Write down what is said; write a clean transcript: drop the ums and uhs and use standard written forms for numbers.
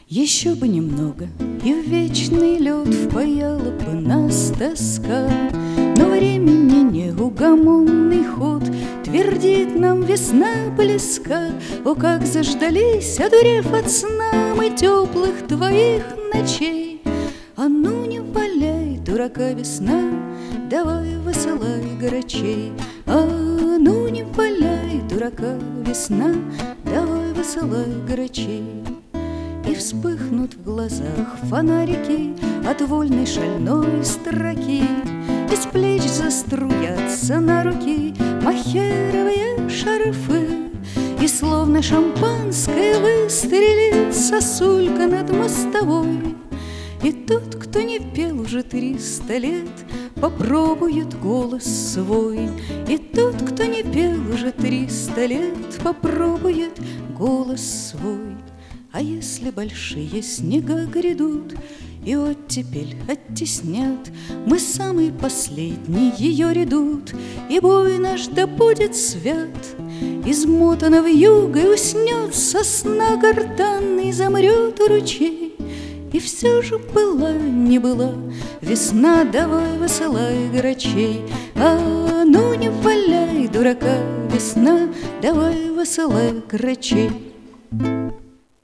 Еще бы немного, и в вечный лед впаяла бы нас тоска. Но времени неугомонный ход твердит нам весна близка. О, как заждались, одурев от сна, мы теплых твоих ночей. А ну не валяй, дурака, весна, давай высылай грачей. А ну не валяй, дурака, весна, давай высылай грачей. И вспыхнут в глазах фонарики от вольной шальной строки, из плеч заструятся на руки махеровые шарфы, и словно шампанское выстрелит сосулька над мостовой. И тот, кто не пел уже 300 лет, попробует голос свой. И тот, кто не пел уже 300 лет, попробует голос свой. А если большие снега грядут и оттепель оттеснят, мы самый последний ее редут, и бой наш да будет свят. Измотана вьюгой уснет сосна гортанный, замрет у ручей. И все же была, не была весна, давай высылай грачей. А ну не валяй, дурака, весна, давай высылай грачей.